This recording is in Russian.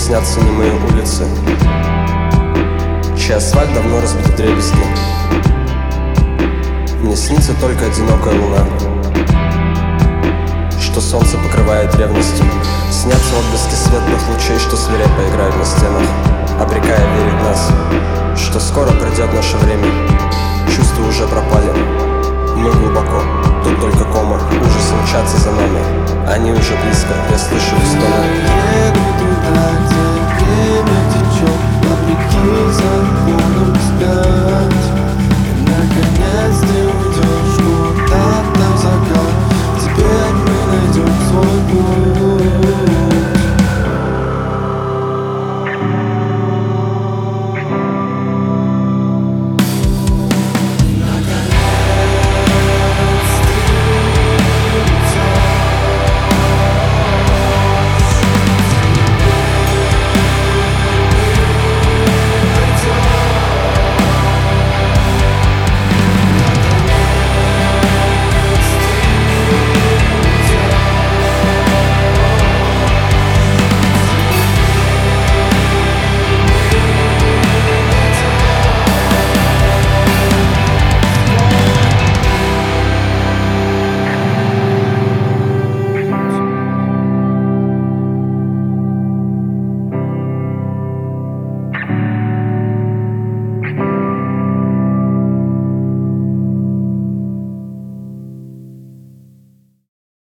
снятся немые улицы, чей асфальт давно разбит вдребезги. Мне снится только одинокая луна, что солнце покрывает ревностью. Снятся отблески светлых лучей, что свирепо играют на стенах, обрекая верить нас, что скоро придет наше время. Чувства уже пропали, мы глубоко, тут только кома. Ужасы мчатся за нами, они уже близко, я слышу их стоны. Еду туда, где время